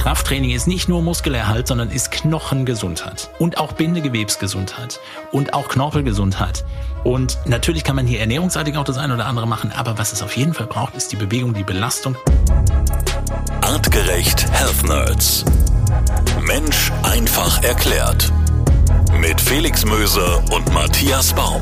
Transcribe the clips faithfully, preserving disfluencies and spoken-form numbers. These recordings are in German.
Krafttraining ist nicht nur Muskelerhalt, sondern ist Knochengesundheit und auch Bindegewebsgesundheit und auch Knorpelgesundheit. Und natürlich kann man hier ernährungsseitig auch das eine oder andere machen, aber was es auf jeden Fall braucht, ist die Bewegung, die Belastung. Artgerecht Health Nerds. Mensch einfach erklärt. Mit Felix Möser und Matthias Baum.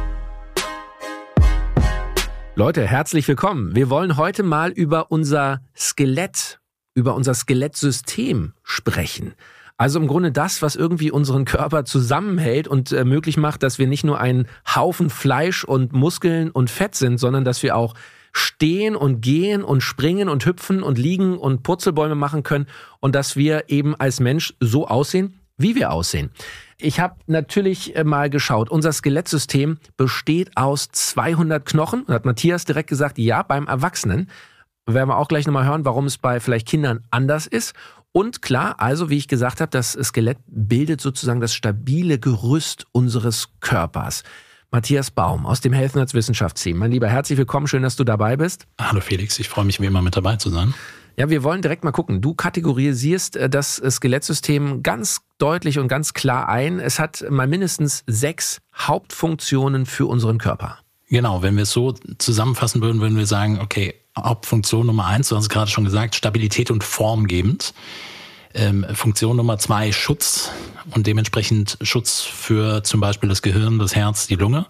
Leute, herzlich willkommen. Wir wollen heute mal über unser Skelett, über unser Skelettsystem sprechen. Also im Grunde das, was irgendwie unseren Körper zusammenhält und äh, möglich macht, dass wir nicht nur ein Haufen Fleisch und Muskeln und Fett sind, sondern dass wir auch stehen und gehen und springen und hüpfen und liegen und Purzelbäume machen können und dass wir eben als Mensch so aussehen, wie wir aussehen. Ich habe natürlich mal geschaut, unser Skelettsystem besteht aus zweihundert Knochen. Da hat Matthias direkt gesagt, ja, beim Erwachsenen. Werden wir auch gleich nochmal hören, warum es bei vielleicht Kindern anders ist. Und klar, also wie ich gesagt habe, das Skelett bildet sozusagen das stabile Gerüst unseres Körpers. Matthias Baum aus dem Health Nerds Wissenschaftsteam. Mein Lieber, herzlich willkommen, schön, dass du dabei bist. Hallo Felix, ich freue mich wie immer mit dabei zu sein. Ja, wir wollen direkt mal gucken. Du kategorisierst das Skelettsystem ganz deutlich und ganz klar ein. Es hat mal mindestens sechs Hauptfunktionen für unseren Körper. Genau, wenn wir es so zusammenfassen würden, würden wir sagen, okay, Hauptfunktion Nummer eins, du hast es gerade schon gesagt, Stabilität und formgebend. Ähm, Funktion Nummer zwei, Schutz und dementsprechend Schutz für zum Beispiel das Gehirn, das Herz, die Lunge.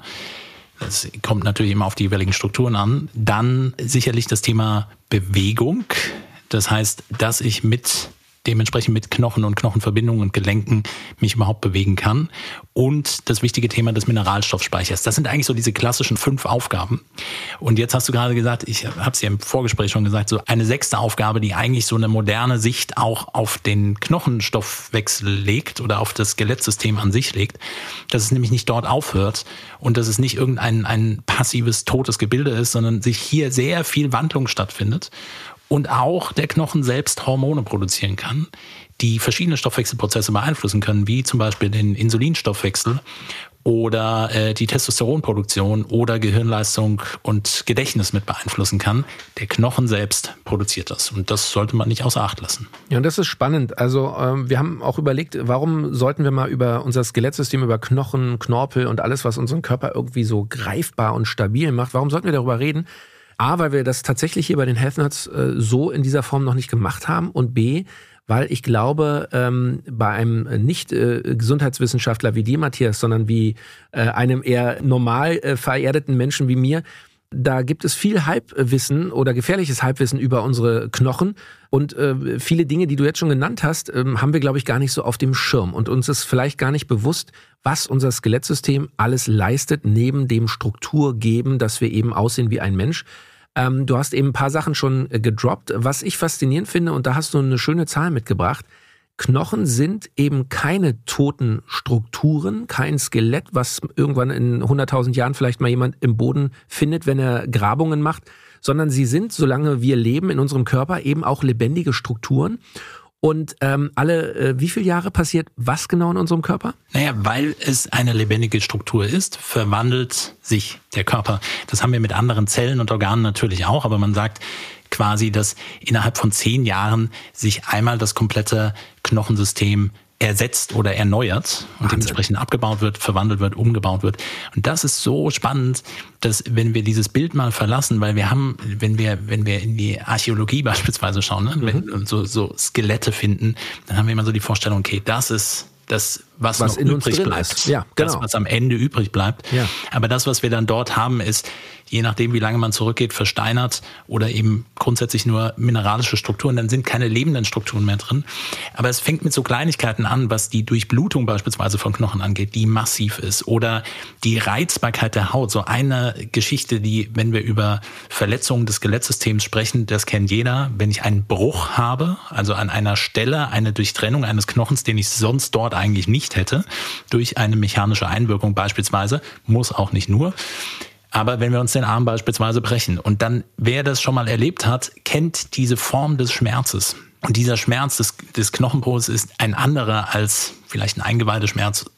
Das kommt natürlich immer auf die jeweiligen Strukturen an. Dann sicherlich das Thema Bewegung. Das heißt, dass ich mit dementsprechend mit Knochen und Knochenverbindungen und Gelenken mich überhaupt bewegen kann. Und das wichtige Thema des Mineralstoffspeichers. Das sind eigentlich so diese klassischen fünf Aufgaben. Und jetzt hast du gerade gesagt, ich habe es ja im Vorgespräch schon gesagt, so eine sechste Aufgabe, die eigentlich so eine moderne Sicht auch auf den Knochenstoffwechsel legt oder auf das Skelettsystem an sich legt, dass es nämlich nicht dort aufhört und dass es nicht irgendein ein passives, totes Gebilde ist, sondern sich hier sehr viel Wandlung stattfindet. Und auch der Knochen selbst Hormone produzieren kann, die verschiedene Stoffwechselprozesse beeinflussen können, wie zum Beispiel den Insulinstoffwechsel oder äh, die Testosteronproduktion oder Gehirnleistung und Gedächtnis mit beeinflussen kann. Der Knochen selbst produziert das und das sollte man nicht außer Acht lassen. Ja, und das ist spannend. Also ähm, wir haben auch überlegt, warum sollten wir mal über unser Skelettsystem, über Knochen, Knorpel und alles, was unseren Körper irgendwie so greifbar und stabil macht, warum sollten wir darüber reden? A, weil wir das tatsächlich hier bei den Health Nerds äh, so in dieser Form noch nicht gemacht haben und B, weil ich glaube, ähm, bei einem nicht äh, Gesundheitswissenschaftler wie dir, Matthias, sondern wie äh, einem eher normal äh, vererdeten Menschen wie mir, da gibt es viel Halbwissen oder gefährliches Halbwissen über unsere Knochen und äh, viele Dinge, die du jetzt schon genannt hast, äh, haben wir, glaube ich, gar nicht so auf dem Schirm und uns ist vielleicht gar nicht bewusst, was unser Skelettsystem alles leistet, neben dem Strukturgeben, dass wir eben aussehen wie ein Mensch. Ähm, du hast eben ein paar Sachen schon äh, gedroppt. Was ich faszinierend finde, und da hast du eine schöne Zahl mitgebracht, Knochen sind eben keine toten Strukturen, kein Skelett, was irgendwann in hunderttausend Jahren vielleicht mal jemand im Boden findet, wenn er Grabungen macht, sondern sie sind, solange wir leben in unserem Körper, eben auch lebendige Strukturen. Und ähm, alle, äh, wie viele Jahre passiert was genau in unserem Körper? Naja, weil es eine lebendige Struktur ist, verwandelt sich der Körper. Das haben wir mit anderen Zellen und Organen natürlich auch, aber man sagt quasi, dass innerhalb von zehn Jahren sich einmal das komplette Knochensystem ersetzt oder erneuert und Wahnsinn. Dementsprechend abgebaut wird, verwandelt wird, umgebaut wird. Und das ist so spannend, dass wenn wir dieses Bild mal verlassen, weil wir haben, wenn wir, wenn wir in die Archäologie beispielsweise schauen, ne, mhm. wenn, und so, so Skelette finden, dann haben wir immer so die Vorstellung, okay, das ist das, was, was noch in übrig uns drin bleibt. Ist. Ja, genau. Das, was am Ende übrig bleibt. Ja. Aber das, was wir dann dort haben, ist, je nachdem, wie lange man zurückgeht, versteinert oder eben grundsätzlich nur mineralische Strukturen, dann sind keine lebenden Strukturen mehr drin. Aber es fängt mit so Kleinigkeiten an, was die Durchblutung beispielsweise von Knochen angeht, die massiv ist. Oder die Reizbarkeit der Haut. So eine Geschichte, die, wenn wir über Verletzungen des Skelettsystems sprechen, das kennt jeder. Wenn ich einen Bruch habe, also an einer Stelle eine Durchtrennung eines Knochens, den ich sonst dort eigentlich nicht hätte, durch eine mechanische Einwirkung beispielsweise, muss auch nicht nur. Aber wenn wir uns den Arm beispielsweise brechen und dann, wer das schon mal erlebt hat, kennt diese Form des Schmerzes. Und dieser Schmerz des, des Knochenbruchs ist ein anderer als vielleicht ein Eingeweide-Schmerz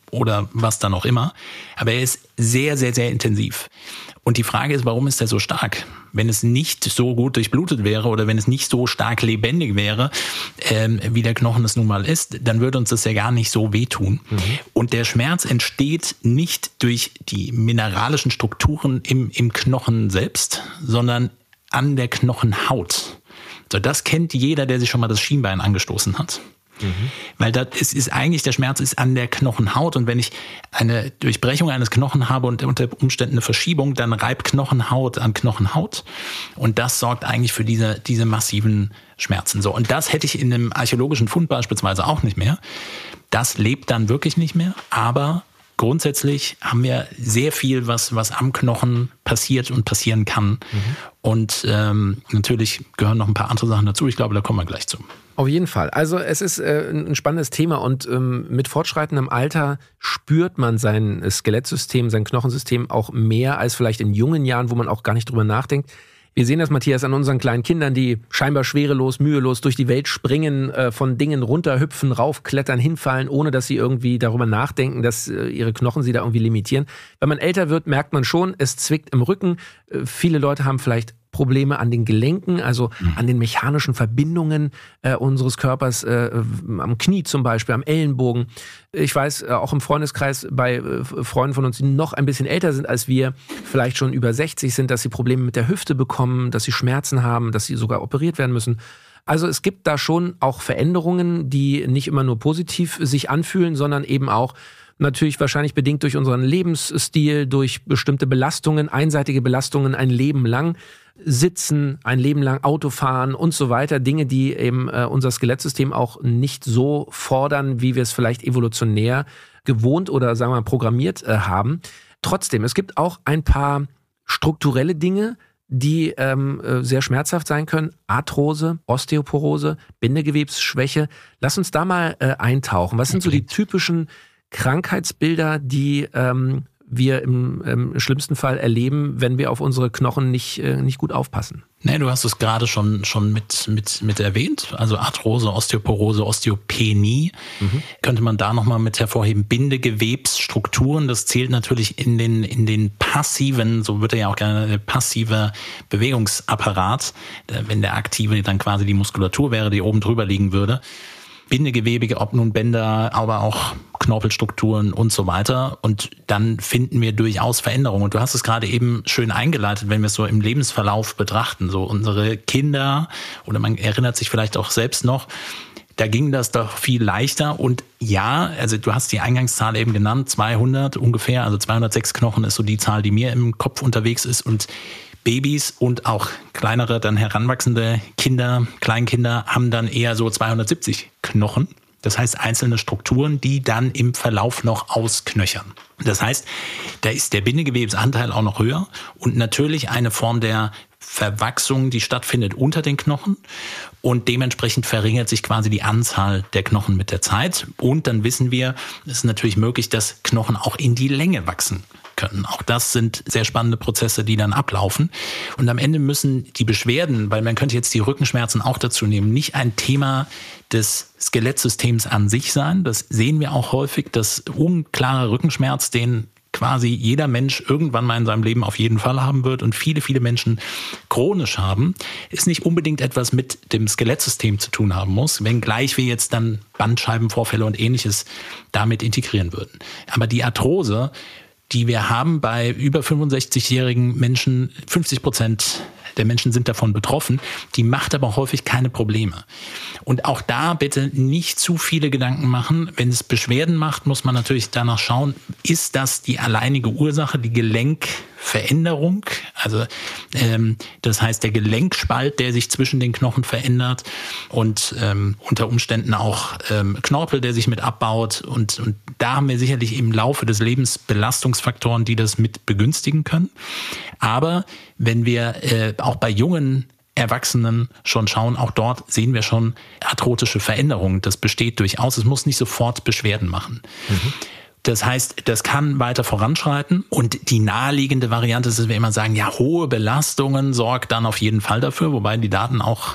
oder was dann auch immer. Aber er ist sehr, sehr, sehr intensiv. Und die Frage ist, warum ist er so stark? Wenn es nicht so gut durchblutet wäre oder wenn es nicht so stark lebendig wäre, ähm, wie der Knochen es nun mal ist, dann würde uns das ja gar nicht so wehtun. Mhm. Und der Schmerz entsteht nicht durch die mineralischen Strukturen im, im Knochen selbst, sondern an der Knochenhaut. So, das kennt jeder, der sich schon mal das Schienbein angestoßen hat. Mhm. Weil das ist, ist eigentlich, der Schmerz ist an der Knochenhaut, und wenn ich eine Durchbrechung eines Knochen habe und unter Umständen eine Verschiebung, dann reibt Knochenhaut an Knochenhaut, und das sorgt eigentlich für diese, diese massiven Schmerzen. So, und das hätte ich in einem archäologischen Fund beispielsweise auch nicht mehr. Das lebt dann wirklich nicht mehr, aber grundsätzlich haben wir sehr viel, was, was am Knochen passiert und passieren kann. Mhm. Und ähm, natürlich gehören noch ein paar andere Sachen dazu. Ich glaube, da kommen wir gleich zu. Auf jeden Fall. Also es ist äh, ein spannendes Thema, und ähm, mit fortschreitendem Alter spürt man sein Skelettsystem, sein Knochensystem auch mehr als vielleicht in jungen Jahren, wo man auch gar nicht drüber nachdenkt. Wir sehen das, Matthias, an unseren kleinen Kindern, die scheinbar schwerelos, mühelos durch die Welt springen, äh, von Dingen runterhüpfen, raufklettern, hinfallen, ohne dass sie irgendwie darüber nachdenken, dass äh, ihre Knochen sie da irgendwie limitieren. Wenn man älter wird, merkt man schon, es zwickt im Rücken. Äh, viele Leute haben vielleicht Probleme an den Gelenken, also mhm. an den mechanischen Verbindungen äh, unseres Körpers, äh, am Knie zum Beispiel, am Ellenbogen. Ich weiß, äh, auch im Freundeskreis bei äh, Freunden von uns, die noch ein bisschen älter sind als wir, vielleicht schon über sechzig sind, dass sie Probleme mit der Hüfte bekommen, dass sie Schmerzen haben, dass sie sogar operiert werden müssen. Also es gibt da schon auch Veränderungen, die nicht immer nur positiv sich anfühlen, sondern eben auch natürlich wahrscheinlich bedingt durch unseren Lebensstil, durch bestimmte Belastungen, einseitige Belastungen ein Leben lang. Sitzen, ein Leben lang Auto fahren und so weiter. Dinge, die eben äh, unser Skelettsystem auch nicht so fordern, wie wir es vielleicht evolutionär gewohnt oder sagen wir mal programmiert äh, haben. Trotzdem, es gibt auch ein paar strukturelle Dinge, die ähm, äh, sehr schmerzhaft sein können. Arthrose, Osteoporose, Bindegewebsschwäche. Lass uns da mal äh, eintauchen. Was sind so die typischen Krankheitsbilder, die ähm, wir im, im schlimmsten Fall erleben, wenn wir auf unsere Knochen nicht, äh, nicht gut aufpassen? Nee, du hast es gerade schon, schon mit, mit, mit erwähnt. Also Arthrose, Osteoporose, Osteopenie. Mhm. Könnte man da nochmal mit hervorheben. Bindegewebsstrukturen, das zählt natürlich in den, in den passiven, so wird er ja auch gerne, der passive Bewegungsapparat, wenn der aktive dann quasi die Muskulatur wäre, die oben drüber liegen würde. Bindegewebe, ob nun Bänder, aber auch Knorpelstrukturen und so weiter. Und dann finden wir durchaus Veränderungen. Und du hast es gerade eben schön eingeleitet, wenn wir es so im Lebensverlauf betrachten. So unsere Kinder, oder man erinnert sich vielleicht auch selbst noch, da ging das doch viel leichter. Und ja, also du hast die Eingangszahl eben genannt, zweihundert ungefähr, also zweihundertsechs Knochen ist so die Zahl, die mir im Kopf unterwegs ist. Und Babys und auch kleinere, dann heranwachsende Kinder, Kleinkinder haben dann eher so zweihundertsiebzig Knochen. Das heißt einzelne Strukturen, die dann im Verlauf noch ausknöchern. Das heißt, da ist der Bindegewebsanteil auch noch höher und natürlich eine Form der Verwachsung, die stattfindet unter den Knochen, und dementsprechend verringert sich quasi die Anzahl der Knochen mit der Zeit. Und dann wissen wir, es ist natürlich möglich, dass Knochen auch in die Länge wachsen können. Auch das sind sehr spannende Prozesse, die dann ablaufen. Und am Ende müssen die Beschwerden, weil man könnte jetzt die Rückenschmerzen auch dazu nehmen, nicht ein Thema des Skelettsystems an sich sein. Das sehen wir auch häufig, dass unklarer Rückenschmerz, den quasi jeder Mensch irgendwann mal in seinem Leben auf jeden Fall haben wird und viele, viele Menschen chronisch haben, ist nicht unbedingt etwas mit dem Skelettsystem zu tun haben muss, wenngleich wir jetzt dann Bandscheibenvorfälle und Ähnliches damit integrieren würden. Aber die Arthrose, die wir haben bei über fünfundsechzigjährigen Menschen, fünfzig Prozent der Menschen sind davon betroffen, die macht aber häufig keine Probleme. Und auch da bitte nicht zu viele Gedanken machen. Wenn es Beschwerden macht, muss man natürlich danach schauen, ist das die alleinige Ursache, die Gelenkveränderung? Also ähm, das heißt der Gelenkspalt, der sich zwischen den Knochen verändert und ähm, unter Umständen auch ähm, Knorpel, der sich mit abbaut. Und, und da haben wir sicherlich im Laufe des Lebens Belastungsfaktoren, die das mit begünstigen können. Aber wenn wir äh, auch bei jungen Erwachsenen schon schauen, auch dort sehen wir schon arthrotische Veränderungen. Das besteht durchaus. Es muss nicht sofort Beschwerden machen. Mhm. Das heißt, das kann weiter voranschreiten. Und die naheliegende Variante ist, dass wir immer sagen, ja, hohe Belastungen sorgt dann auf jeden Fall dafür, wobei die Daten auch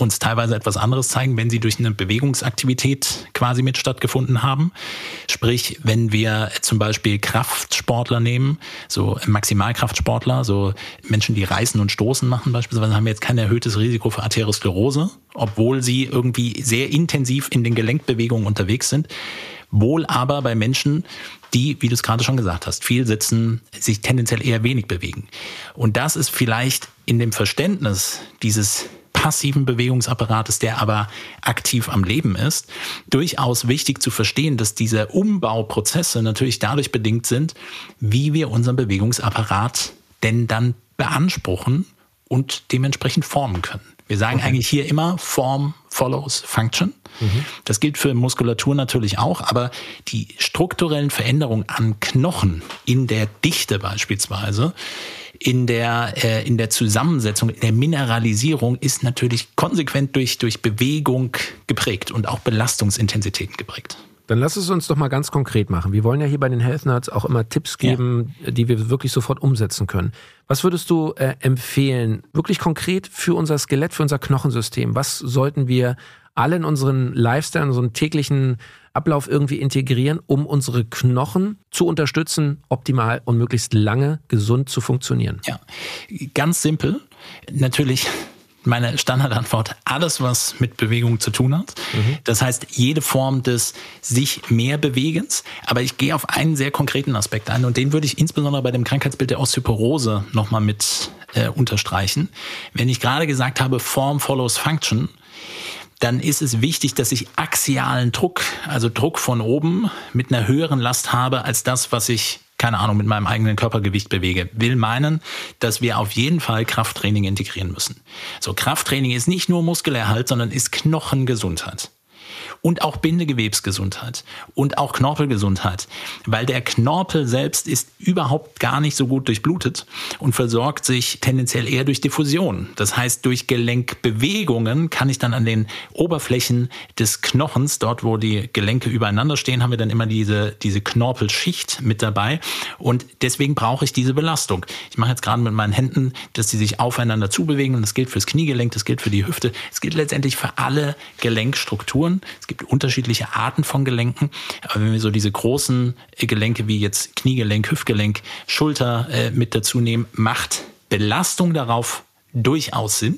uns teilweise etwas anderes zeigen, wenn sie durch eine Bewegungsaktivität quasi mit stattgefunden haben. Sprich, wenn wir zum Beispiel Kraftsportler nehmen, so Maximalkraftsportler, so Menschen, die Reißen und Stoßen machen beispielsweise, haben wir jetzt kein erhöhtes Risiko für Arteriosklerose, obwohl sie irgendwie sehr intensiv in den Gelenkbewegungen unterwegs sind. Wohl aber bei Menschen, die, wie du es gerade schon gesagt hast, viel sitzen, sich tendenziell eher wenig bewegen. Und das ist vielleicht in dem Verständnis dieses passiven Bewegungsapparates, der aber aktiv am Leben ist, durchaus wichtig zu verstehen, dass diese Umbauprozesse natürlich dadurch bedingt sind, wie wir unseren Bewegungsapparat denn dann beanspruchen und dementsprechend formen können. Wir sagen okay. eigentlich hier immer, Form follows Function. Mhm. Das gilt für Muskulatur natürlich auch, aber die strukturellen Veränderungen an Knochen in der Dichte beispielsweise, in der, äh, in der Zusammensetzung, in der Mineralisierung ist natürlich konsequent durch, durch Bewegung geprägt und auch Belastungsintensitäten geprägt. Dann lass es uns doch mal ganz konkret machen. Wir wollen ja hier bei den Health Nerds auch immer Tipps geben, ja. die wir wirklich sofort umsetzen können. Was würdest du äh, empfehlen, wirklich konkret für unser Skelett, für unser Knochensystem? Was sollten wir alle in unseren Lifestyle, in unseren täglichen Ablauf irgendwie integrieren, um unsere Knochen zu unterstützen, optimal und möglichst lange gesund zu funktionieren? Ja, ganz simpel. Natürlich meine Standardantwort, alles, was mit Bewegung zu tun hat. Mhm. Das heißt, jede Form des sich mehr Bewegens. Aber ich gehe auf einen sehr konkreten Aspekt ein und den würde ich insbesondere bei dem Krankheitsbild der Osteoporose nochmal mit äh, unterstreichen. Wenn ich gerade gesagt habe, Form follows Function, dann ist es wichtig, dass ich axialen Druck, also Druck von oben, mit einer höheren Last habe als das, was ich, keine Ahnung, mit meinem eigenen Körpergewicht bewege. Will meinen, dass wir auf jeden Fall Krafttraining integrieren müssen. So, Krafttraining ist nicht nur Muskelerhalt, sondern ist Knochengesundheit. Und auch Bindegewebsgesundheit und auch Knorpelgesundheit, weil der Knorpel selbst ist überhaupt gar nicht so gut durchblutet und versorgt sich tendenziell eher durch Diffusion. Das heißt, durch Gelenkbewegungen kann ich dann an den Oberflächen des Knochens, dort wo die Gelenke übereinander stehen, haben wir dann immer diese, diese Knorpelschicht mit dabei und deswegen brauche ich diese Belastung. Ich mache jetzt gerade mit meinen Händen, dass sie sich aufeinander zubewegen und das gilt fürs Kniegelenk, das gilt für die Hüfte, es gilt letztendlich für alle Gelenkstrukturen. Es gibt unterschiedliche Arten von Gelenken, aber wenn wir so diese großen Gelenke wie jetzt Kniegelenk, Hüftgelenk, Schulter äh, mit dazu nehmen, macht Belastung darauf durchaus Sinn.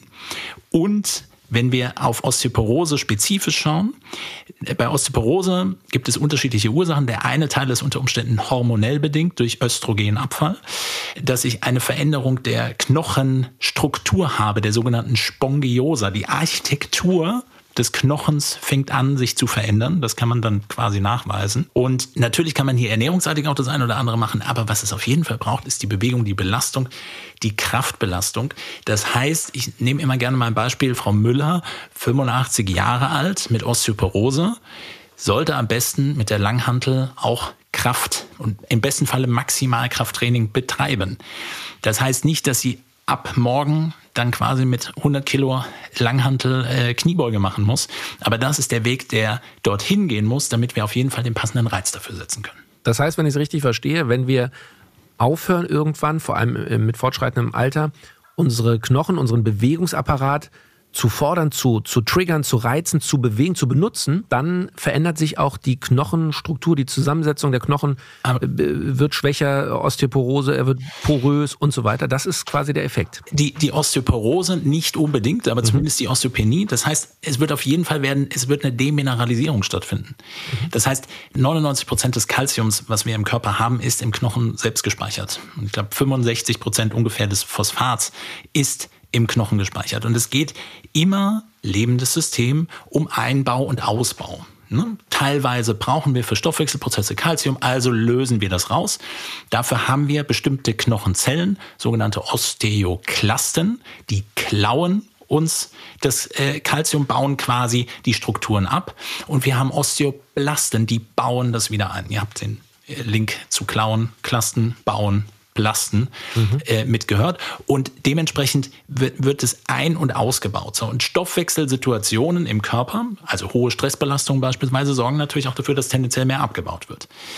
Und wenn wir auf Osteoporose spezifisch schauen, bei Osteoporose gibt es unterschiedliche Ursachen. Der eine Teil ist unter Umständen hormonell bedingt durch Östrogenabfall, dass ich eine Veränderung der Knochenstruktur habe, der sogenannten Spongiosa, die Architektur des Knochens fängt an, sich zu verändern. Das kann man dann quasi nachweisen. Und natürlich kann man hier ernährungsseitig auch das eine oder andere machen. Aber was es auf jeden Fall braucht, ist die Bewegung, die Belastung, die Kraftbelastung. Das heißt, ich nehme immer gerne mal ein Beispiel. Frau Müller, fünfundachtzig Jahre alt, mit Osteoporose, sollte am besten mit der Langhantel auch Kraft und im besten Falle Maximalkrafttraining betreiben. Das heißt nicht, dass sie ab morgen dann quasi mit hundert Kilo Langhantel äh, Kniebeuge machen muss. Aber das ist der Weg, der dorthin gehen muss, damit wir auf jeden Fall den passenden Reiz dafür setzen können. Das heißt, wenn ich es richtig verstehe, wenn wir aufhören irgendwann, vor allem mit fortschreitendem Alter, unsere Knochen, unseren Bewegungsapparat zu fordern, zu, zu triggern, zu reizen, zu bewegen, zu benutzen, dann verändert sich auch die Knochenstruktur, die Zusammensetzung der Knochen äh, wird schwächer, Osteoporose, er wird porös und so weiter. Das ist quasi der Effekt. Die, die Osteoporose nicht unbedingt, aber mhm. zumindest die Osteopenie. Das heißt, es wird auf jeden Fall werden, es wird eine Demineralisierung stattfinden. Mhm. Das heißt, neunundneunzig Prozent des Calciums, was wir im Körper haben, ist im Knochen selbst gespeichert. Und ich glaube, fünfundsechzig Prozent ungefähr des Phosphats ist im Knochen gespeichert. Und es geht immer, lebendes System, um Einbau und Ausbau. Ne? Teilweise brauchen wir für Stoffwechselprozesse Calcium, also lösen wir das raus. Dafür haben wir bestimmte Knochenzellen, sogenannte Osteoklasten, die klauen uns das äh, Calcium, bauen quasi die Strukturen ab. Und wir haben Osteoblasten, die bauen das wieder ein. Ihr habt den äh, Link zu klauen, Klasten, bauen, Blasten mhm. äh, mitgehört und dementsprechend wird, wird es ein- und ausgebaut. So, und Stoffwechselsituationen im Körper, also hohe Stressbelastungen beispielsweise, sorgen natürlich auch dafür, dass tendenziell mehr abgebaut wird.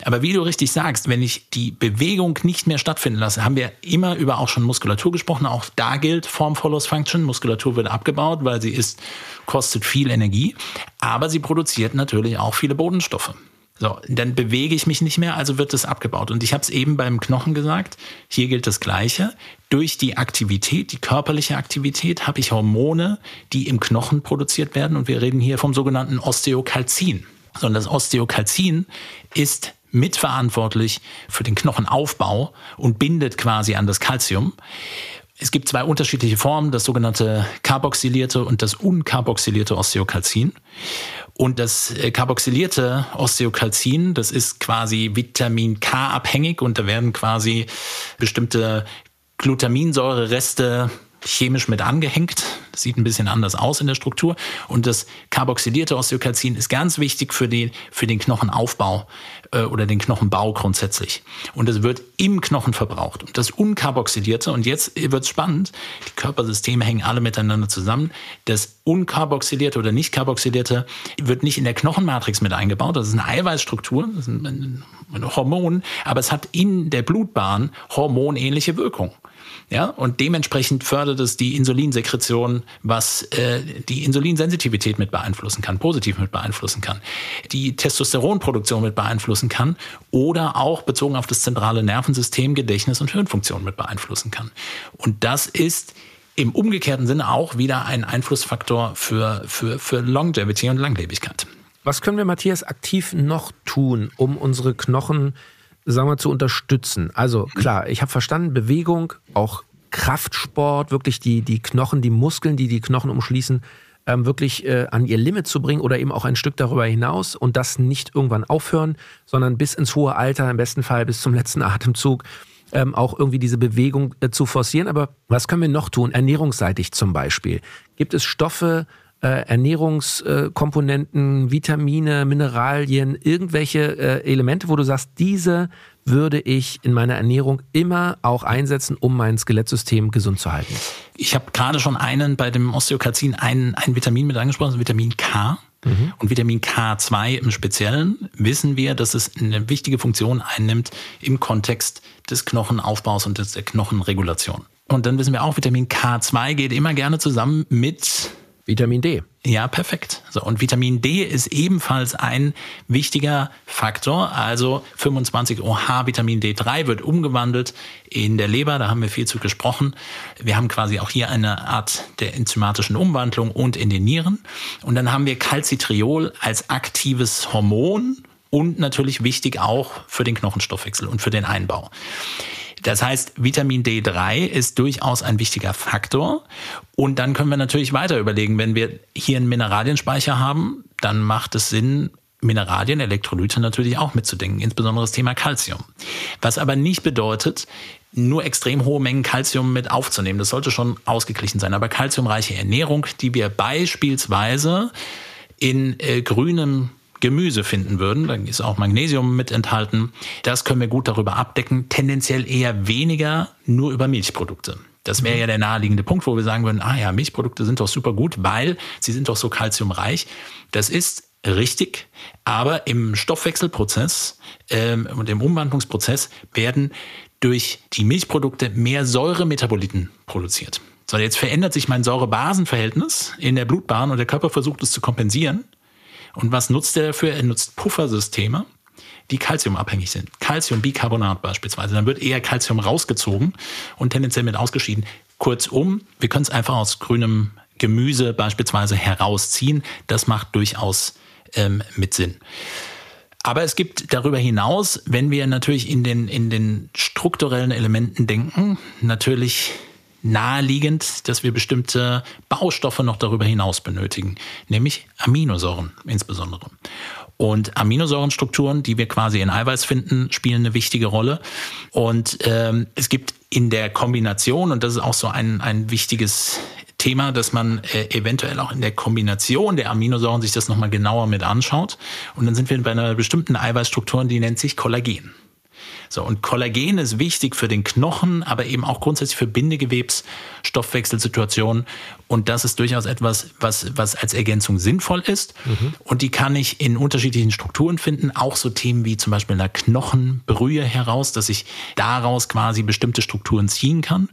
Aber wie du richtig sagst, wenn ich die Bewegung nicht mehr stattfinden lasse, haben wir immer über auch schon Muskulatur gesprochen. Auch da gilt Form follows Function. Muskulatur wird abgebaut, weil sie ist, kostet viel Energie. Aber sie produziert natürlich auch viele Bodenstoffe. So, dann bewege ich mich nicht mehr, also wird es abgebaut. Und ich habe es eben beim Knochen gesagt, hier gilt das Gleiche. Durch die Aktivität, die körperliche Aktivität, habe ich Hormone, die im Knochen produziert werden. Und wir reden hier vom sogenannten Osteokalzin. So, und das Osteokalzin ist mitverantwortlich für den Knochenaufbau und bindet quasi an das Calcium. Es gibt zwei unterschiedliche Formen, das sogenannte carboxylierte und das uncarboxylierte Osteokalzin. Und das carboxylierte Osteokalzin, das ist quasi Vitamin K abhängig und da werden quasi bestimmte Glutaminsäurereste chemisch mit angehängt. Das sieht ein bisschen anders aus in der Struktur. Und das carboxylierte Osteokalzin ist ganz wichtig für den, für den Knochenaufbau äh, oder den Knochenbau grundsätzlich. Und es wird im Knochen verbraucht. Und das uncarboxylierte, und jetzt wird es spannend, die Körpersysteme hängen alle miteinander zusammen. Das uncarboxylierte oder nicht carboxylierte wird nicht in der Knochenmatrix mit eingebaut. Das ist eine Eiweißstruktur, das ist ein, ein Hormon, aber es hat in der Blutbahn hormonähnliche Wirkung. Ja, und dementsprechend fördert es die Insulinsekretion, was äh, die Insulinsensitivität mit beeinflussen kann, positiv mit beeinflussen kann, die Testosteronproduktion mit beeinflussen kann oder auch bezogen auf das zentrale Nervensystem Gedächtnis- und Hirnfunktion mit beeinflussen kann. Und das ist im umgekehrten Sinne auch wieder ein Einflussfaktor für, für, für Longevity und Langlebigkeit. Was können wir, Matthias, aktiv noch tun, um unsere Knochen, sagen wir, zu unterstützen? Also klar, ich habe verstanden, Bewegung, auch Kraftsport, wirklich die, die Knochen, die Muskeln, die die Knochen umschließen, ähm, wirklich äh, an ihr Limit zu bringen oder eben auch ein Stück darüber hinaus und das nicht irgendwann aufhören, sondern bis ins hohe Alter, im besten Fall bis zum letzten Atemzug, ähm, auch irgendwie diese Bewegung äh, zu forcieren. Aber was können wir noch tun? Ernährungsseitig zum Beispiel. Gibt es Stoffe, Äh, Ernährungskomponenten, äh, Vitamine, Mineralien, irgendwelche äh, Elemente, wo du sagst, diese würde ich in meiner Ernährung immer auch einsetzen, um mein Skelettsystem gesund zu halten? Ich habe gerade schon einen bei dem Osteokalzin, ein, ein Vitamin mit angesprochen, Vitamin K. Mhm. Und Vitamin K zwei im Speziellen wissen wir, dass es eine wichtige Funktion einnimmt im Kontext des Knochenaufbaus und des, der Knochenregulation. Und dann wissen wir auch, Vitamin K zwei geht immer gerne zusammen mit Vitamin D. Ja, perfekt. So, und Vitamin D ist ebenfalls ein wichtiger Faktor. Also fünfundzwanzig O H Vitamin D drei wird umgewandelt in der Leber. Da haben wir viel zu gesprochen. Wir haben quasi auch hier eine Art der enzymatischen Umwandlung und in den Nieren. Und dann haben wir Calcitriol als aktives Hormon und natürlich wichtig auch für den Knochenstoffwechsel und für den Einbau. Das heißt, Vitamin D drei ist durchaus ein wichtiger Faktor. Und dann können wir natürlich weiter überlegen, wenn wir hier einen Mineralienspeicher haben, dann macht es Sinn, Mineralien, Elektrolyte natürlich auch mitzudenken, insbesondere das Thema Calcium. Was aber nicht bedeutet, nur extrem hohe Mengen Calcium mit aufzunehmen. Das sollte schon ausgeglichen sein. Aber calciumreiche Ernährung, die wir beispielsweise in äh, grünem Gemüse finden würden, dann ist auch Magnesium mit enthalten. Das können wir gut darüber abdecken, tendenziell eher weniger nur über Milchprodukte. Das wäre ja der naheliegende Punkt, wo wir sagen würden, ah ja, Milchprodukte sind doch super gut, weil sie sind doch so calciumreich. Das ist richtig, aber im Stoffwechselprozess ähm, und im Umwandlungsprozess werden durch die Milchprodukte mehr Säuremetaboliten produziert. So, jetzt verändert sich mein Säure-Basen-Verhältnis in der Blutbahn und der Körper versucht es zu kompensieren. Und was nutzt er dafür? Er nutzt Puffersysteme, die calciumabhängig sind. Calciumbicarbonat beispielsweise. Dann wird eher Calcium rausgezogen und tendenziell mit ausgeschieden. Kurzum, wir können es einfach aus grünem Gemüse beispielsweise herausziehen. Das macht durchaus ähm, mit Sinn. Aber es gibt darüber hinaus, wenn wir natürlich in den, in den strukturellen Elementen denken, natürlich naheliegend, dass wir bestimmte Baustoffe noch darüber hinaus benötigen, nämlich Aminosäuren insbesondere. Und Aminosäurenstrukturen, die wir quasi in Eiweiß finden, spielen eine wichtige Rolle. Und ähm, es gibt in der Kombination, und das ist auch so ein, ein wichtiges Thema, dass man äh, eventuell auch in der Kombination der Aminosäuren sich das nochmal genauer mit anschaut. Und dann sind wir bei einer bestimmten Eiweißstruktur, die nennt sich Kollagen. So, und Kollagen ist wichtig für den Knochen, aber eben auch grundsätzlich für Bindegewebsstoffwechselsituationen. Und das ist durchaus etwas, was, was als Ergänzung sinnvoll ist. Mhm. Und die kann ich in unterschiedlichen Strukturen finden. Auch so Themen wie zum Beispiel in der Knochenbrühe heraus, dass ich daraus quasi bestimmte Strukturen ziehen kann.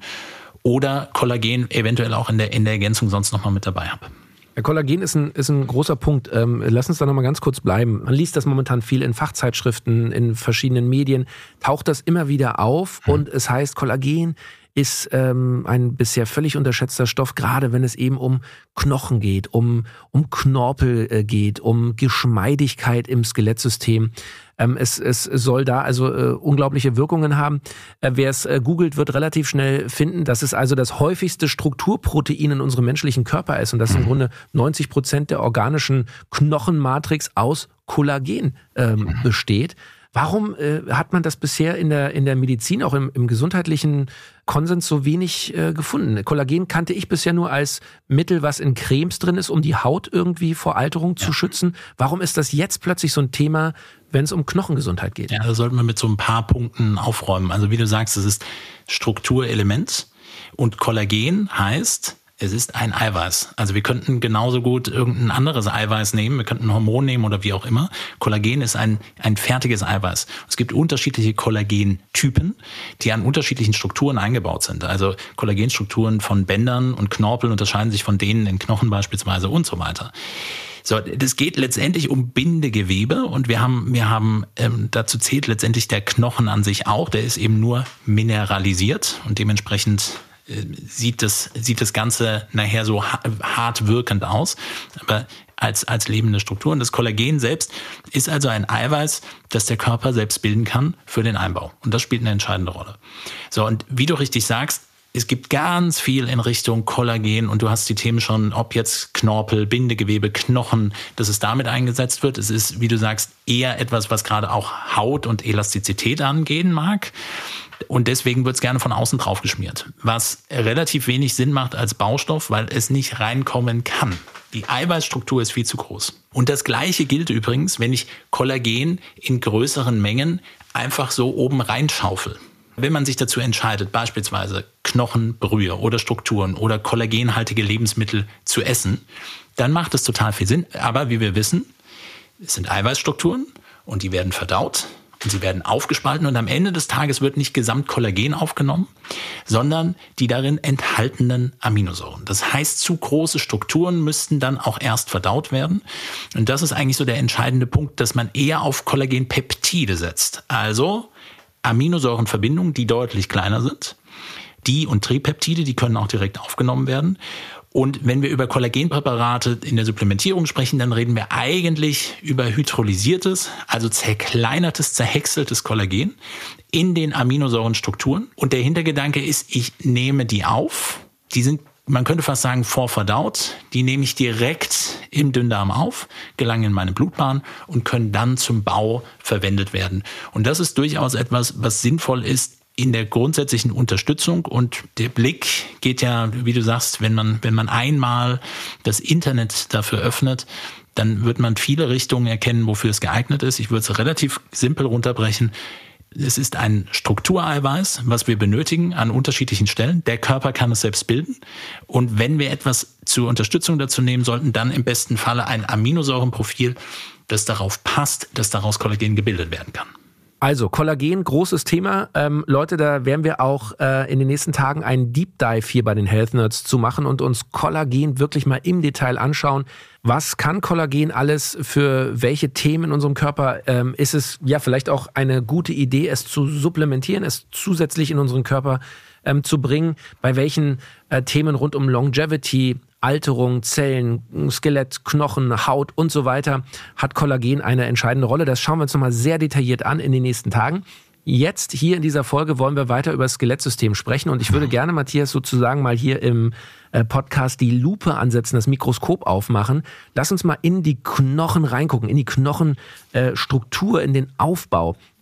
Oder Kollagen eventuell auch in der, in der Ergänzung sonst nochmal mit dabei habe. Kollagen ist ein, ist ein großer Punkt. Ähm, lass uns da nochmal ganz kurz bleiben. Man liest das momentan viel in Fachzeitschriften, in verschiedenen Medien, taucht das immer wieder auf hm. und es heißt, Kollagen ist ähm, ein bisher völlig unterschätzter Stoff, gerade wenn es eben um Knochen geht, um, um Knorpel äh, geht, um Geschmeidigkeit im Skelettsystem. Ähm, es, es soll da also äh, unglaubliche Wirkungen haben. Äh, wer es äh, googelt, wird relativ schnell finden, dass es also das häufigste Strukturprotein in unserem menschlichen Körper ist und dass im Grunde neunzig Prozent der organischen Knochenmatrix aus Kollagen ähm, besteht. Warum äh, hat man das bisher in der, in der Medizin, auch im, im gesundheitlichen Konsens so wenig äh, gefunden? Kollagen kannte ich bisher nur als Mittel, was in Cremes drin ist, um die Haut irgendwie vor Alterung ja. zu schützen. Warum ist das jetzt plötzlich so ein Thema, wenn es um Knochengesundheit geht? Ja, da sollten wir mit so ein paar Punkten aufräumen. Also wie du sagst, es ist Strukturelement und Kollagen heißt, es ist ein Eiweiß. Also wir könnten genauso gut irgendein anderes Eiweiß nehmen, wir könnten ein Hormon nehmen oder wie auch immer. Kollagen ist ein, ein fertiges Eiweiß. Es gibt unterschiedliche Kollagentypen, die an unterschiedlichen Strukturen eingebaut sind. Also Kollagenstrukturen von Bändern und Knorpeln unterscheiden sich von denen in Knochen beispielsweise und so weiter. So, das geht letztendlich um Bindegewebe und wir haben, wir haben, ähm, dazu zählt letztendlich der Knochen an sich auch, der ist eben nur mineralisiert und dementsprechend sieht das, sieht das Ganze nachher so hart wirkend aus, aber als, als lebende Struktur. Und das Kollagen selbst ist also ein Eiweiß, das der Körper selbst bilden kann für den Einbau. Und das spielt eine entscheidende Rolle. So, und wie du richtig sagst, es gibt ganz viel in Richtung Kollagen und du hast die Themen schon, ob jetzt Knorpel, Bindegewebe, Knochen, dass es damit eingesetzt wird. Es ist, wie du sagst, eher etwas, was gerade auch Haut und Elastizität angehen mag. Und deswegen wird es gerne von außen drauf geschmiert, was relativ wenig Sinn macht als Baustoff, weil es nicht reinkommen kann. Die Eiweißstruktur ist viel zu groß. Und das Gleiche gilt übrigens, wenn ich Kollagen in größeren Mengen einfach so oben reinschaufel. Wenn man sich dazu entscheidet, beispielsweise Knochenbrühe oder Strukturen oder kollagenhaltige Lebensmittel zu essen, dann macht es total viel Sinn. Aber wie wir wissen, es sind Eiweißstrukturen und die werden verdaut. Und sie werden aufgespalten und am Ende des Tages wird nicht Gesamtkollagen aufgenommen, sondern die darin enthaltenen Aminosäuren. Das heißt, zu große Strukturen müssten dann auch erst verdaut werden. Und das ist eigentlich so der entscheidende Punkt, dass man eher auf Kollagenpeptide setzt. Also Aminosäurenverbindungen, die deutlich kleiner sind. Die und Tripeptide, die können auch direkt aufgenommen werden. Und wenn wir über Kollagenpräparate in der Supplementierung sprechen, dann reden wir eigentlich über hydrolysiertes, also zerkleinertes, zerhäckseltes Kollagen in den Aminosäurenstrukturen. Und der Hintergedanke ist, ich nehme die auf. Die sind, man könnte fast sagen, vorverdaut. Die nehme ich direkt im Dünndarm auf, gelangen in meine Blutbahn und können dann zum Bau verwendet werden. Und das ist durchaus etwas, was sinnvoll ist in der grundsätzlichen Unterstützung. Und der Blick geht ja, wie du sagst, wenn man, wenn man einmal das Internet dafür öffnet, dann wird man viele Richtungen erkennen, wofür es geeignet ist. Ich würde es relativ simpel runterbrechen. Es ist ein Struktureiweiß, was wir benötigen an unterschiedlichen Stellen. Der Körper kann es selbst bilden. Und wenn wir etwas zur Unterstützung dazu nehmen sollten, dann im besten Falle ein Aminosäurenprofil, das darauf passt, dass daraus Kollagen gebildet werden kann. Also Kollagen, großes Thema. Ähm, Leute, da werden wir auch äh, in den nächsten Tagen einen Deep Dive hier bei den Health Nerds zu machen und uns Kollagen wirklich mal im Detail anschauen. Was kann Kollagen alles für welche Themen in unserem Körper? Ähm, ist es ja vielleicht auch eine gute Idee, es zu supplementieren, es zusätzlich in unseren Körper ähm, zu bringen? Bei welchen äh, Themen rund um Longevity, Alterung, Zellen, Skelett, Knochen, Haut und so weiter hat Kollagen eine entscheidende Rolle. Das schauen wir uns nochmal sehr detailliert an in den nächsten Tagen. Jetzt hier in dieser Folge wollen wir weiter über das Skelettsystem sprechen und ich würde gerne, Matthias, sozusagen mal hier im Podcast die Lupe ansetzen, das Mikroskop aufmachen. Lass uns mal in die Knochen reingucken, in die Knochenstruktur, in den Aufbau.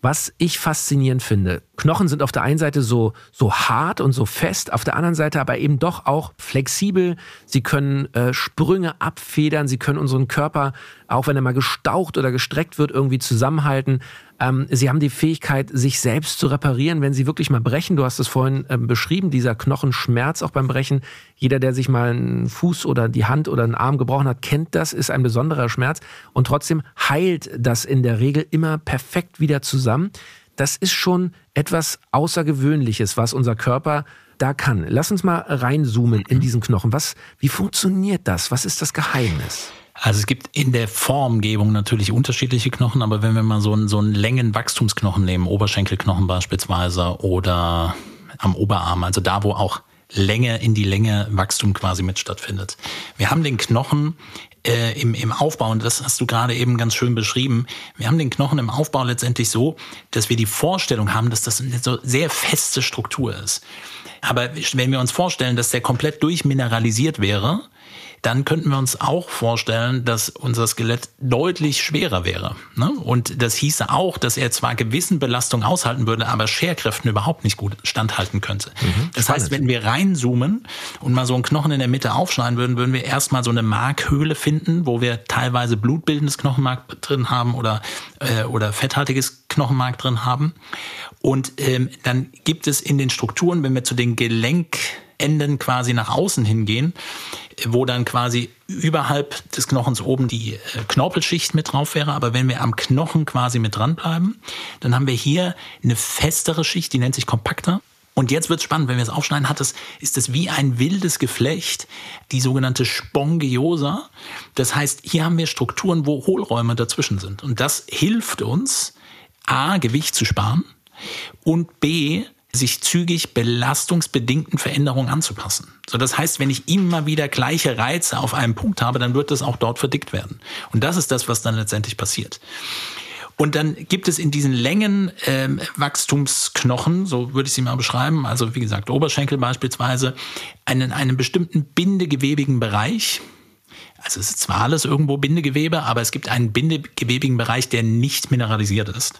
Was ich faszinierend finde, Knochen sind auf der einen Seite so, so hart und so fest, auf der anderen Seite aber eben doch auch flexibel. Sie können äh, Sprünge abfedern, sie können unseren Körper, auch wenn er mal gestaucht oder gestreckt wird, irgendwie zusammenhalten. Ähm, sie haben die Fähigkeit, sich selbst zu reparieren, wenn sie wirklich mal brechen. Du hast es vorhin ähm, beschrieben, dieser Knochenschmerz auch beim Brechen. Jeder, der sich mal einen Fuß oder die Hand oder einen Arm gebrochen hat, kennt das, ist ein besonderer Schmerz. Und trotzdem heilt das in der Regel immer perfekt wieder zusammen. Das ist schon etwas Außergewöhnliches, was unser Körper da kann. Lass uns mal reinzoomen in diesen Knochen. Was, wie funktioniert das? Was ist das Geheimnis? Also es gibt in der Formgebung natürlich unterschiedliche Knochen, aber wenn wir mal so einen, so einen Längenwachstumsknochen nehmen, Oberschenkelknochen beispielsweise oder am Oberarm, also da, wo auch Länge in die Länge Wachstum quasi mit stattfindet. Wir haben den Knochen äh, im, im Aufbau, und das hast du gerade eben ganz schön beschrieben, wir haben den Knochen im Aufbau letztendlich so, dass wir die Vorstellung haben, dass das eine so sehr feste Struktur ist. Aber wenn wir uns vorstellen, dass der komplett durchmineralisiert wäre, dann könnten wir uns auch vorstellen, dass unser Skelett deutlich schwerer wäre. Ne? Und das hieße auch, dass er zwar gewissen Belastungen aushalten würde, aber Scherkräften überhaupt nicht gut standhalten könnte. Mhm, das heißt, wenn wir reinzoomen und mal so einen Knochen in der Mitte aufschneiden würden, würden wir erstmal so eine Markhöhle finden, wo wir teilweise blutbildendes Knochenmark drin haben oder, äh, oder fetthaltiges Knochenmark drin haben. Und ähm, dann gibt es in den Strukturen, wenn wir zu den Gelenkenden quasi nach außen hingehen, wo dann quasi überhalb des Knochens oben die Knorpelschicht mit drauf wäre. Aber wenn wir am Knochen quasi mit dranbleiben, dann haben wir hier eine festere Schicht, die nennt sich kompakter. Und jetzt wird's spannend, wenn wir es aufschneiden, hat es, ist es wie ein wildes Geflecht, die sogenannte Spongiosa. Das heißt, hier haben wir Strukturen, wo Hohlräume dazwischen sind. Und das hilft uns, A, Gewicht zu sparen und B, sich zügig belastungsbedingten Veränderungen anzupassen. So, das heißt, wenn ich immer wieder gleiche Reize auf einem Punkt habe, dann wird das auch dort verdickt werden. Und das ist das, was dann letztendlich passiert. Und dann gibt es in diesen Längen ähm, Wachstumsknochen, so würde ich sie mal beschreiben, also wie gesagt, Oberschenkel beispielsweise, einen, einen bestimmten bindegewebigen Bereich. Also es ist zwar alles irgendwo Bindegewebe, aber es gibt einen bindegewebigen Bereich, der nicht mineralisiert ist.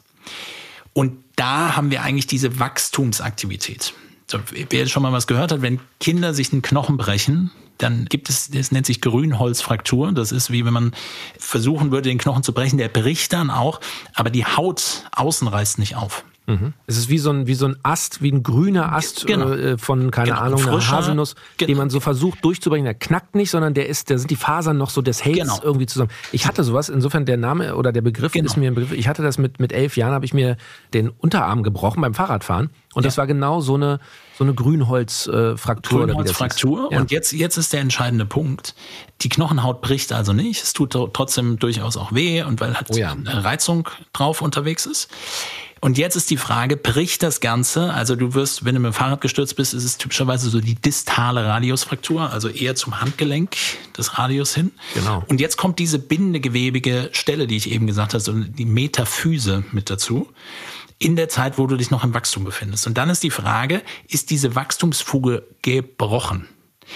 Und da haben wir eigentlich diese Wachstumsaktivität. So, wer jetzt schon mal was gehört hat, wenn Kinder sich einen Knochen brechen, dann gibt es, das nennt sich Grünholzfraktur. Das ist wie wenn man versuchen würde, den Knochen zu brechen, der bricht dann auch, aber die Haut außen reißt nicht auf. Mhm. Es ist wie so ein, wie so ein Ast, wie ein grüner Ast genau. äh, von, keine genau. Ahnung, einer Haselnuss, genau. den man so versucht durchzubrechen. Der knackt nicht, sondern der ist, da sind die Fasern noch so des Hälls genau. irgendwie zusammen. Ich hatte sowas, insofern der Name oder der Begriff genau. ist mir ein Begriff. Ich hatte das mit, mit elf Jahren, habe ich mir den Unterarm gebrochen beim Fahrradfahren. Und ja. das war genau so eine, so eine Grünholzfraktur. Äh, Grünholzfraktur. Ja. Und jetzt, jetzt ist der entscheidende Punkt. Die Knochenhaut bricht also nicht. Es tut trotzdem durchaus auch weh und weil halt oh ja. eine Reizung drauf unterwegs ist. Und jetzt ist die Frage, bricht das Ganze, also du wirst, wenn du mit dem Fahrrad gestürzt bist, ist es typischerweise so die distale Radiusfraktur, also eher zum Handgelenk des Radius hin. Genau. Und jetzt kommt diese bindegewebige Stelle, die ich eben gesagt habe, so die Metaphyse mit dazu, in der Zeit, wo du dich noch im Wachstum befindest. Und dann ist die Frage, ist diese Wachstumsfuge gebrochen?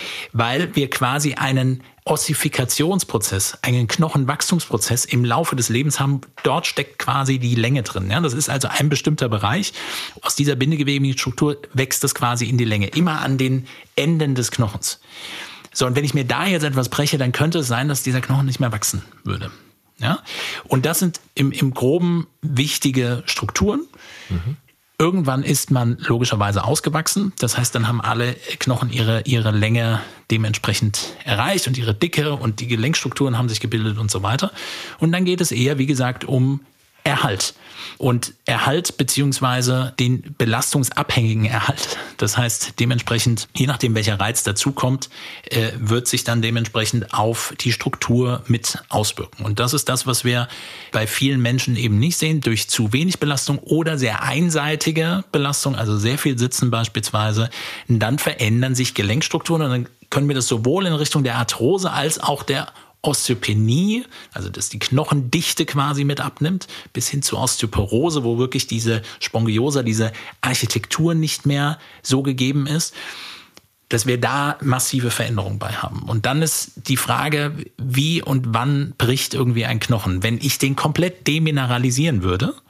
Weil wir quasi einen Ossifikationsprozess, einen Knochenwachstumsprozess im Laufe des Lebens haben. Dort steckt quasi die Länge drin. Ja, das ist also ein bestimmter Bereich. Aus dieser bindegewebigen Struktur wächst es quasi in die Länge, immer an den Enden des Knochens. So, und wenn ich mir da jetzt etwas breche, dann könnte es sein, dass dieser Knochen nicht mehr wachsen würde. Ja? Und das sind im, im Groben wichtige Strukturen. Mhm. Irgendwann ist man logischerweise ausgewachsen. Das heißt, dann haben alle Knochen ihre, ihre Länge dementsprechend erreicht und ihre Dicke und die Gelenkstrukturen haben sich gebildet und so weiter. Und dann geht es eher, wie gesagt, um Erhalt. Und Erhalt beziehungsweise den belastungsabhängigen Erhalt. Das heißt, dementsprechend, je nachdem welcher Reiz dazukommt, äh, wird sich dann dementsprechend auf die Struktur mit auswirken. Und das ist das, was wir bei vielen Menschen eben nicht sehen, durch zu wenig Belastung oder sehr einseitige Belastung, also sehr viel Sitzen beispielsweise. Und dann verändern sich Gelenkstrukturen und dann können wir das sowohl in Richtung der Arthrose als auch der Osteopenie, also dass die Knochendichte quasi mit abnimmt, bis hin zu Osteoporose, wo wirklich diese Spongiosa, diese Architektur nicht mehr so gegeben ist, dass wir da massive Veränderungen bei haben. Und dann ist die Frage, wie und wann bricht irgendwie ein Knochen? Wenn ich den komplett demineralisieren würde,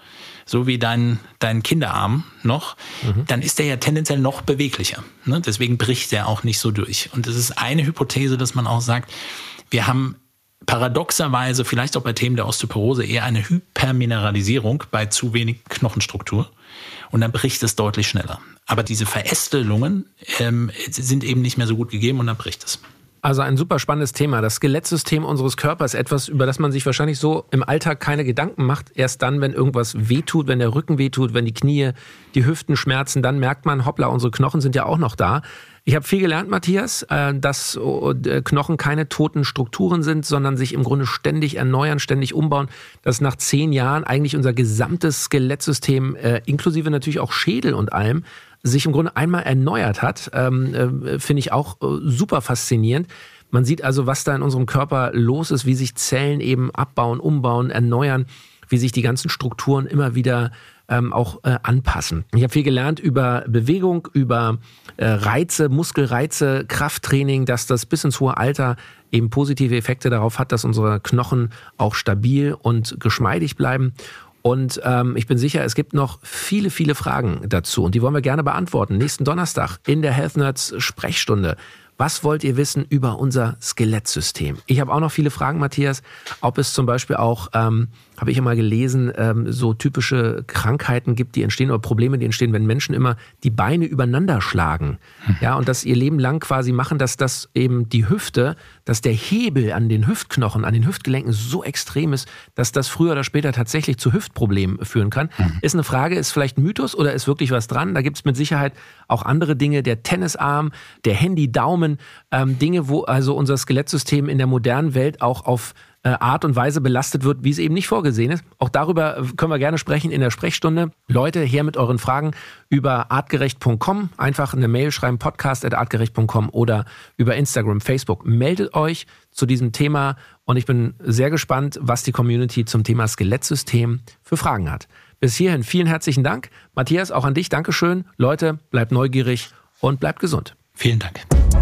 so wie dein, dein Kinderarm noch, mhm. dann ist der ja tendenziell noch beweglicher. Ne? Deswegen bricht der auch nicht so durch. Und es ist eine Hypothese, dass man auch sagt, wir haben paradoxerweise, vielleicht auch bei Themen der Osteoporose, eher eine Hypermineralisierung bei zu wenig Knochenstruktur. Und dann bricht es deutlich schneller. Aber diese Verästelungen ähm, sind eben nicht mehr so gut gegeben und dann bricht es. Also ein super spannendes Thema. Das Skelettsystem unseres Körpers, etwas, über das man sich wahrscheinlich so im Alltag keine Gedanken macht. Erst dann, wenn irgendwas wehtut, wenn der Rücken wehtut, wenn die Knie, die Hüften schmerzen, dann merkt man, hoppla, unsere Knochen sind ja auch noch da. Ich habe viel gelernt, Matthias, dass Knochen keine toten Strukturen sind, sondern sich im Grunde ständig erneuern, ständig umbauen. Dass nach zehn Jahren eigentlich unser gesamtes Skelettsystem, inklusive natürlich auch Schädel und allem, sich im Grunde einmal erneuert hat, ähm, äh, finde ich auch äh, super faszinierend. Man sieht also, was da in unserem Körper los ist, wie sich Zellen eben abbauen, umbauen, erneuern, wie sich die ganzen Strukturen immer wieder ähm, auch äh, anpassen. Ich habe viel gelernt über Bewegung, über äh, Reize, Muskelreize, Krafttraining, dass das bis ins hohe Alter eben positive Effekte darauf hat, dass unsere Knochen auch stabil und geschmeidig bleiben. Und ähm, ich bin sicher, es gibt noch viele, viele Fragen dazu und die wollen wir gerne beantworten. Nächsten Donnerstag in der Health Nerds Sprechstunde. Was wollt ihr wissen über unser Skelettsystem? Ich habe auch noch viele Fragen, Matthias, ob es zum Beispiel auch, ähm, habe ich ja mal gelesen, ähm, so typische Krankheiten gibt, die entstehen oder Probleme, die entstehen, wenn Menschen immer die Beine übereinander schlagen. Hm. Ja, und das ihr Leben lang quasi machen, dass das eben die Hüfte, dass der Hebel an den Hüftknochen, an den Hüftgelenken so extrem ist, dass das früher oder später tatsächlich zu Hüftproblemen führen kann. Hm. Ist eine Frage, ist vielleicht ein Mythos oder ist wirklich was dran? Da gibt es mit Sicherheit auch andere Dinge, der Tennisarm, der Handydaumen, ähm, Dinge, wo also unser Skelettsystem in der modernen Welt auch auf äh, Art und Weise belastet wird, wie es eben nicht vorgesehen ist. Auch darüber können wir gerne sprechen in der Sprechstunde. Leute, her mit euren Fragen über artgerecht punkt com. Einfach eine Mail schreiben, podcast at artgerecht punkt com oder über Instagram, Facebook. Meldet euch zu diesem Thema und ich bin sehr gespannt, was die Community zum Thema Skelettsystem für Fragen hat. Bis hierhin vielen herzlichen Dank. Matthias, auch an dich, Dankeschön. Leute, bleibt neugierig und bleibt gesund. Vielen Dank.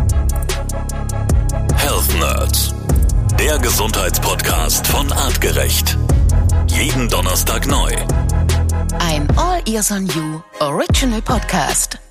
Health Nerds, der Gesundheitspodcast von Artgerecht. Jeden Donnerstag neu. Ein All Ears on You Original Podcast.